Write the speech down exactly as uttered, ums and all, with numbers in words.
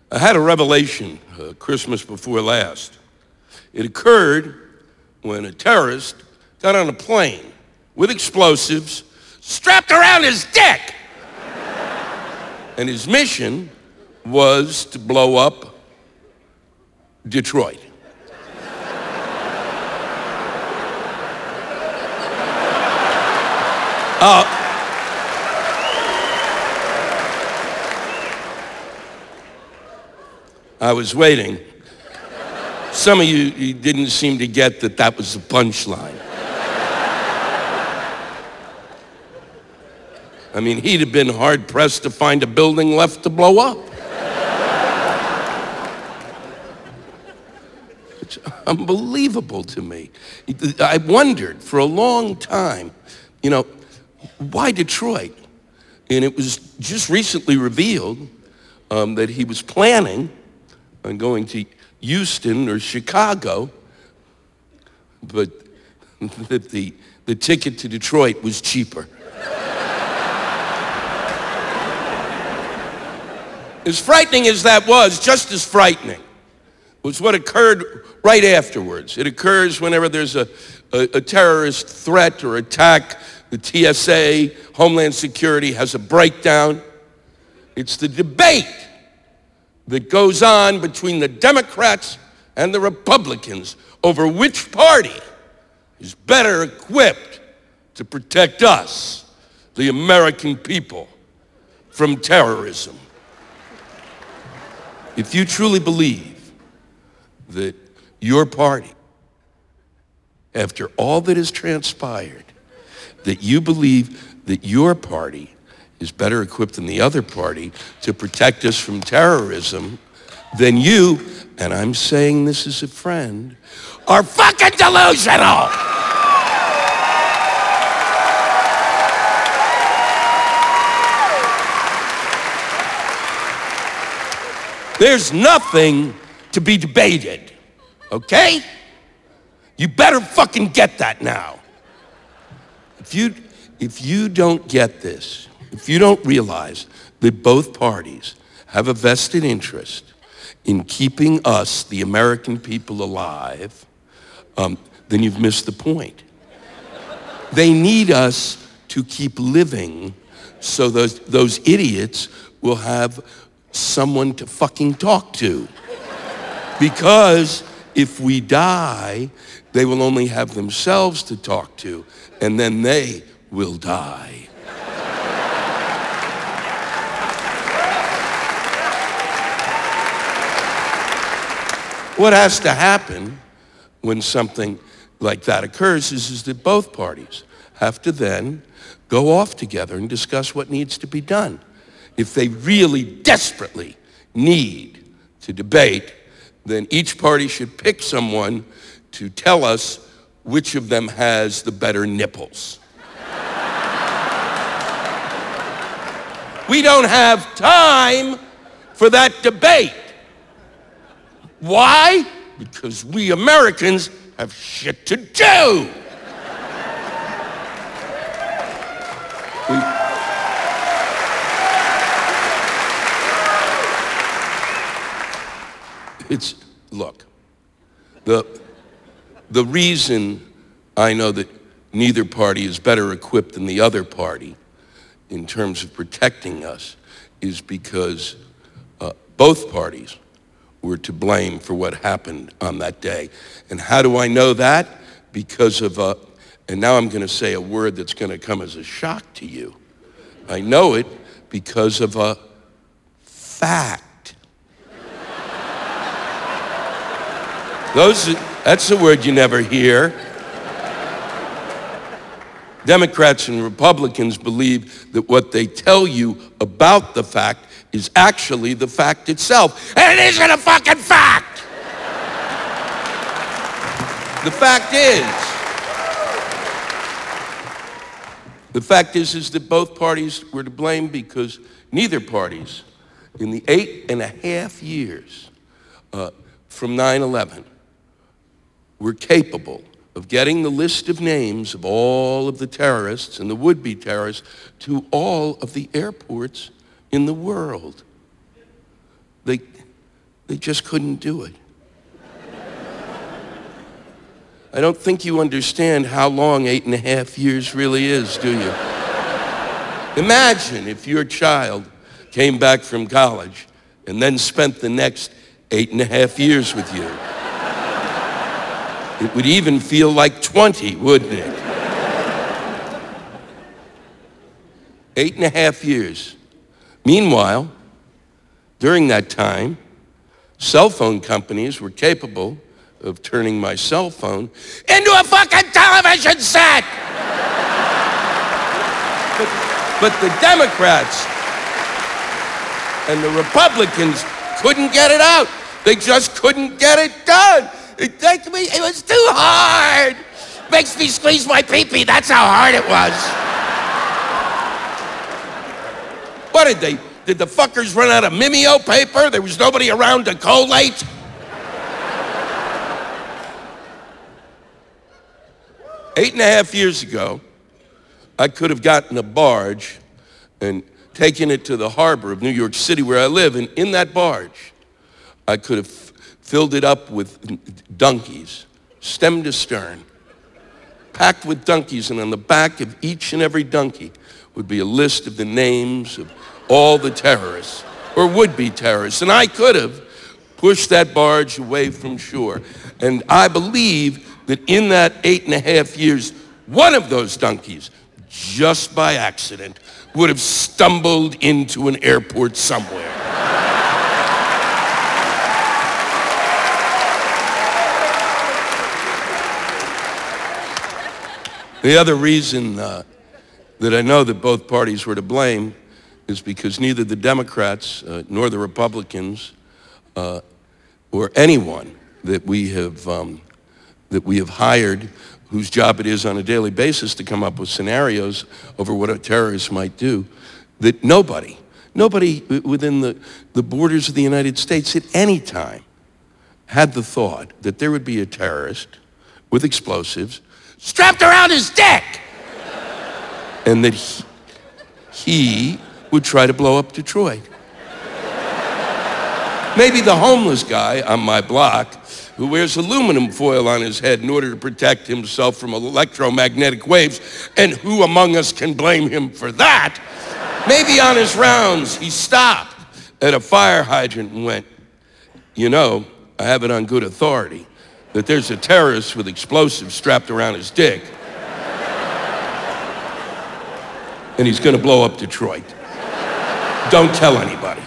I had a revelation uh, Christmas before last. It occurred when a terrorist got on a plane with explosives strapped around his dick. And his mission was to blow up Detroit. Uh, I was waiting. Some of you, you didn't seem to get that that was the punchline. I mean, he'd have been hard-pressed to find a building left to blow up. It's unbelievable to me. I wondered for a long time, you know, why Detroit? And it was just recently revealed um, that he was planning on going to Houston or Chicago, but that the, the ticket to Detroit was cheaper. As frightening as that was, just as frightening was what occurred right afterwards. It occurs whenever there's a, a, a terrorist threat or attack. The T S A, Homeland Security, has a breakdown. It's the debate that goes on between the Democrats and the Republicans over which party is better equipped to protect us, the American people, from terrorism. If you truly believe that your party, after all that has transpired, that you believe that your party is better equipped than the other party to protect us from terrorism, then you, and I'm saying this as a friend, are fucking delusional! There's nothing to be debated, okay? You better fucking get that now. If you, if you don't get this, if you don't realize that both parties have a vested interest in keeping us, the American people, alive, um, then you've missed the point. They need us to keep living so those, those idiots will have someone to fucking talk to. Because if we die, they will only have themselves to talk to, and then they will die. What has to happen when something like that occurs is, is that both parties have to then go off together and discuss what needs to be done. If they really desperately need to debate, then each party should pick someone to tell us which of them has the better nipples. We don't have time for that debate. Why? Because we Americans have shit to do. We, it's, look, the, the reason I know that neither party is better equipped than the other party in terms of protecting us is because uh, both parties were to blame for what happened on that day. And how do I know that? Because of a, and now I'm gonna say a word that's gonna come as a shock to you. I know it because of a fact. Those, that's a word you never hear. Democrats and Republicans believe that what they tell you about the fact is actually the fact itself. And it isn't a fucking fact! The fact is, the fact is, is that both parties were to blame because neither parties, in the eight and a half years uh, from nine eleven, were capable of getting the list of names of all of the terrorists and the would-be terrorists to all of the airports in the world. They, They just couldn't do it. I don't think you understand how long eight and a half years really is, do you? Imagine if your child came back from college and then spent the next eight and a half years with you. It would even feel like twenty, wouldn't it? Eight and a half years. Meanwhile, during that time, cell phone companies were capable of turning my cell phone into a fucking television set. But, but the Democrats and the Republicans couldn't get it out. They just couldn't get it done. It, it, it was too hard. Makes me squeeze my pee-pee. That's how hard it was. What did they, did the fuckers run out of Mimeo paper? There was nobody around to collate? Eight and a half years ago, I could have gotten a barge and taken it to the harbor of New York City where I live, and in that barge, I could have filled it up with donkeys, stem to stern, packed with donkeys, and on the back of each and every donkey would be a list of the names of all the terrorists, or would-be terrorists, and I could have pushed that barge away from shore. And I believe that in that eight and a half years, one of those donkeys, just by accident, would have stumbled into an airport somewhere. The other reason uh, that I know that both parties were to blame is because neither the Democrats uh, nor the Republicans uh, or anyone that we have um, that we have hired, whose job it is on a daily basis to come up with scenarios over what a terrorist might do, that nobody, nobody within the, the borders of the United States at any time had the thought that there would be a terrorist with explosives strapped around his dick and that he, he would try to blow up Detroit. Maybe the homeless guy on my block who wears aluminum foil on his head in order to protect himself from electromagnetic waves, and who among us can blame him for that? Maybe on his rounds, he stopped at a fire hydrant and went, you know, I have it on good authority that there's a terrorist with explosives strapped around his dick, and he's gonna blow up Detroit. Don't tell anybody.